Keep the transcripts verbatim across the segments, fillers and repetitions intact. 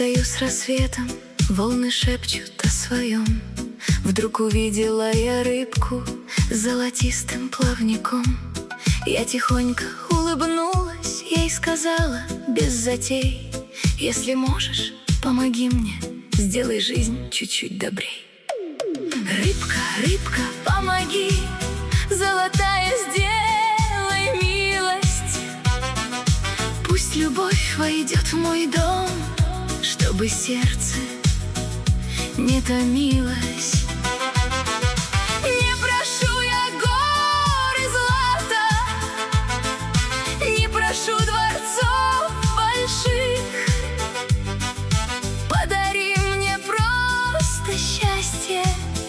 Встаю с рассветом, волны шепчут о своем. Вдруг увидела я рыбку с золотистым плавником. Я тихонько улыбнулась, ей сказала без затей: если можешь, помоги мне, сделай жизнь чуть-чуть добрей. Рыбка, рыбка, помоги, золотая, сделай милость. Пусть любовь войдет в мой дом, чтобы сердце не томилось. Не прошу я гор и злата, не прошу дворцов больших. Подари мне просто счастье,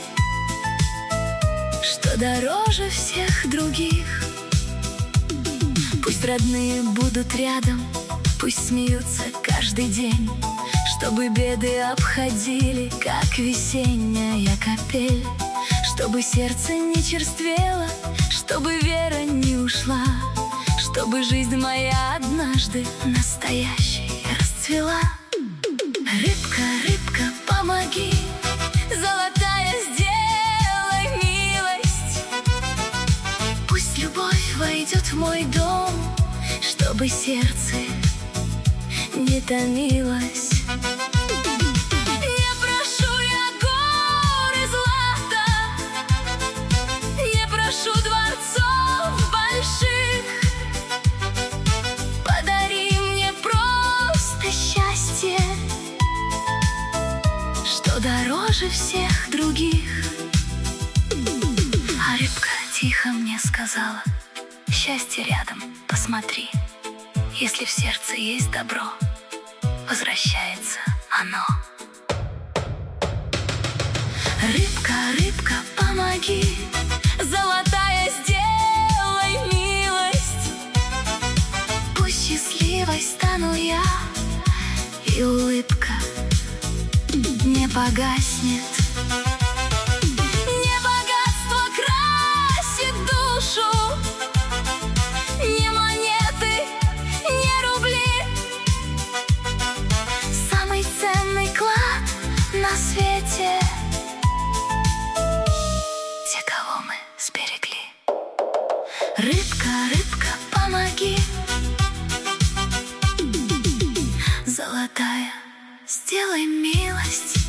что дороже всех других. Пусть родные будут рядом, пусть смеются каждый день, чтобы беды обходили, как весенняя капель. Чтобы сердце не черствело, чтобы вера не ушла, чтобы жизнь моя однажды настоящей расцвела. Рыбка, рыбка, помоги, золотая, сделай милость. Пусть любовь войдет в мой дом, чтобы сердце не томилось. Не прошу я гор и злата, не прошу дворцов больших. Подари мне просто счастье, что дороже всех других. А рыбка тихо мне сказала: счастье рядом, посмотри. Если в сердце есть добро, возвращается оно. Рыбка, рыбка, помоги, золотая, сделай милость. Пусть счастливой стану я, и улыбка не погаснет. Не богатство красит душу, не монеты, не рубли. Самый ценный клад на свете — те, кого мы сберегли. Рыбка, рыбка, помоги, золотая, сделай милость.